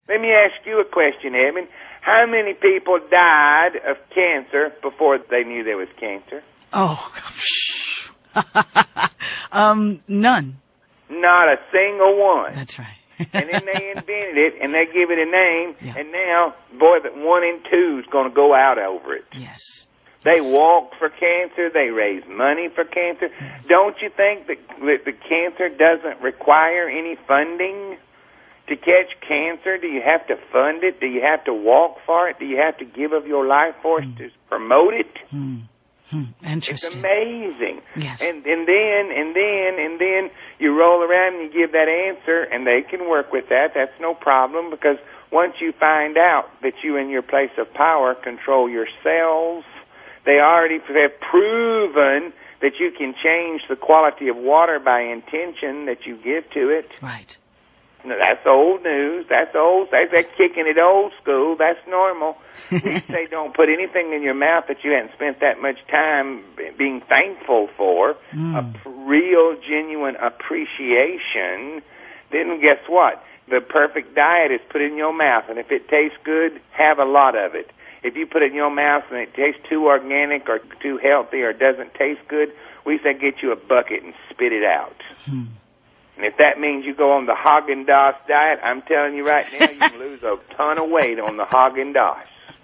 Let me ask you a question, Edmund. How many people died of cancer before they knew there was cancer? Oh, none. Not a single one. That's right. And then they invented it, and they give it a name, Yeah. and now, boy, that 1 in 2 is going to go out over it. Yes. They walk for cancer. They raise money for cancer. Yes. Don't you think that the cancer doesn't require any funding? To catch cancer, do you have to fund it? Do you have to walk for it? Do you have to give of your life force to promote it? Interesting. It's amazing. Yes. And then you roll around and you give that answer, and they can work with that. That's no problem, because once you find out that you in your place of power control your cells, they already have proven that you can change the quality of water by intention that you give to it. Right. No, that's old news. That's old. That's kicking it old school. That's normal. We say don't put anything in your mouth that you hadn't spent that much time being thankful for. A real, genuine appreciation. Then guess what? The perfect diet is put in your mouth, and if it tastes good, have a lot of it. If you put it in your mouth and it tastes too organic or too healthy or doesn't taste good, we say get you a bucket and spit it out. And if that means you go on the Haagen-Dazs diet, I'm telling you right now, you can lose a ton of weight on the Haagen-Dazs.